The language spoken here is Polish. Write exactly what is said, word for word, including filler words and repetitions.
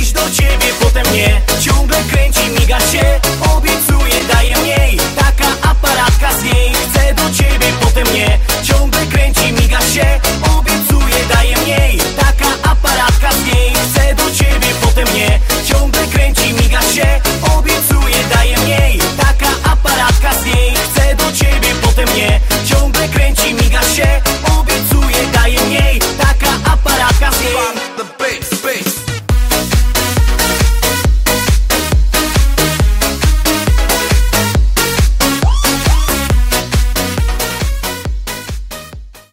do ciebie, potem nie. Ciągle kręci, miga się,